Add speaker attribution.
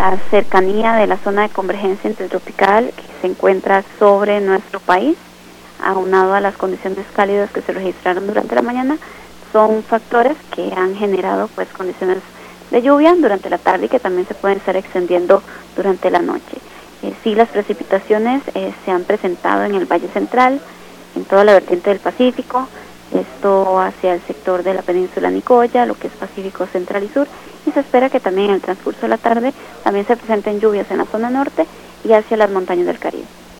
Speaker 1: la cercanía de la zona de convergencia intertropical que se encuentra sobre nuestro país, aunado a las condiciones cálidas que se registraron durante la mañana, son factores que han generado pues condiciones de lluvia durante la tarde y que también se pueden estar extendiendo durante la noche. Sí, las precipitaciones se han presentado en el Valle Central, en toda la vertiente del Pacífico, esto hacia el sector de la península Nicoya, lo que es Pacífico Central y Sur, y se espera que también en el transcurso de la tarde también se presenten lluvias en la zona norte y hacia las montañas del Caribe.